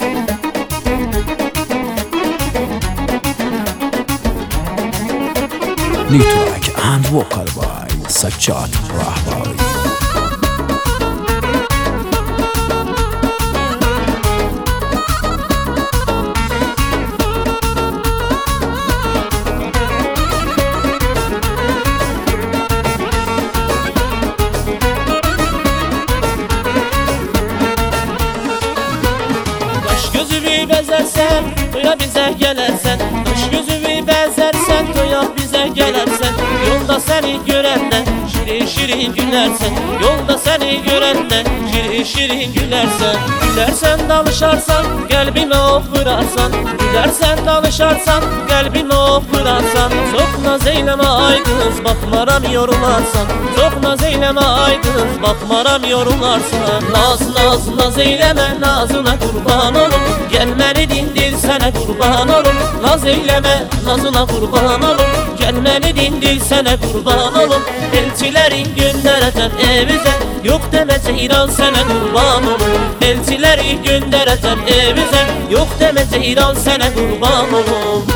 New track and vocal by Sajjad Rahbari. Kaş gözümü bezersen, toya bize gelersen. Kaş gözümü bezersen, toya bize gelersen. Yolda seni görende, şirin şirin gülersen. Yolda seni görende, şirin şirin gülersen. Gülersen dalışarsan, kalbime okırarsan. Gülersen dalışarsan, kalbime okırarsan. Çok naz eyleme ay kız, bakmaram yorularsan. Çok naz eyleme ay kız, bakmaram yorularsan. Naz naz naz eyleme, nazına kurban olum. Gelmeli dindir sana kurban olum. Naz eyleme, nazına kurban olum. Gelmeli dindir sana kurban olum. Elçilerin göndereten evize, yok deme Ceyran sana kurban olum. Elçileri göndereten evize, yok deme Ceyran sana kurban olum.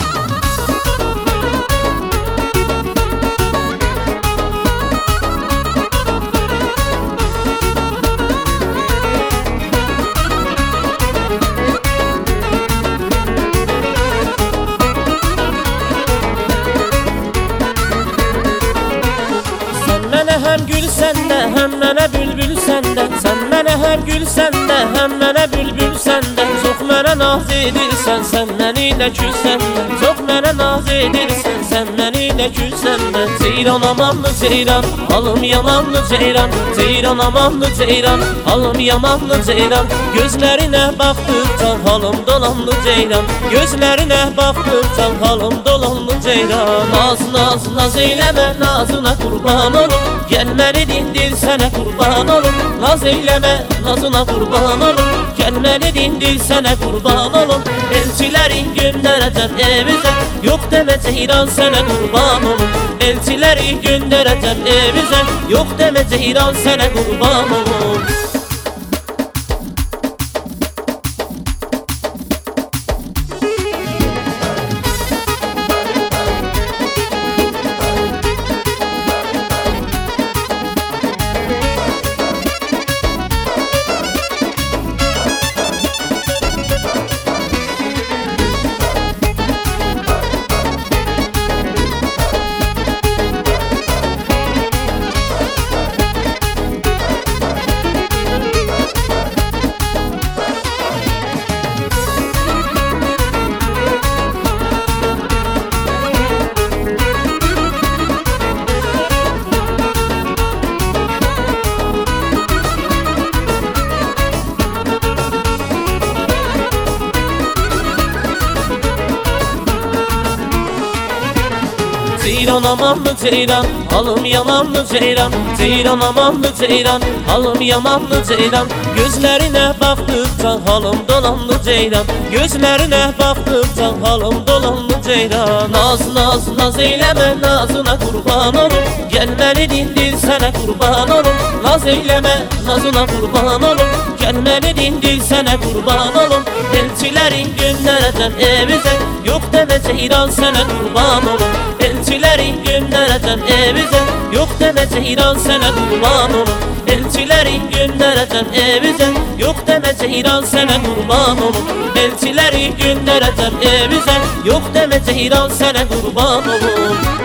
Hem gül sende, hem mene bülbül sende. Sen mene hem gül sende, hem mene bülbül sende. Çok mene naz edirsen, sen meni de kül sende. Çok mene naz edirsen, sen meni de kül sende. Ceyran amanlı ceyran, alım yamanlı ceyran. Ceyran amanlı ceyran, alım yamanlı ceyran. Gözlerine baktıkça halım dolanlı ceyran. Gözlerine baktıkça halım dolanlı ceyran. Naz naz naz eyleme, nazına kurban olum. Gelmeli dindir sana kurban olum. Naz eyleme, nazına kurban olum. Gelmeli dindir sana kurban olum. Elçilerin göndereten evize, yok deme Ceyran sana kurban olum. Elçileri göndereten evize, yok deme Ceyran sana kurban olum. Ceyran amanlı ceyran, alım yamanlı ceyran. Ceyran amanlı ceyran, alım yamanlı ceyran. Gözlerine baktıkça halım dolanlı ceyran. Gözlerine baktıkça halım dolanlı ceyran. Naz naz naz eyleme, nazına kurban olum. Gelmeli dindir sana kurban olum. Naz eyleme, nazına kurban olum. Gelmeli dindir sana kurban olum. Elçilerin göndereten evize, yok deme Ceyran sana kurban olum. Elçilerin göndereten evize, yok deme Ceyran sana kurban olum. Elçilerin göndereten evize, yok deme Ceyran sana kurban olum. Elçileri göndereten evize, yok deme Ceyran sana kurban olum.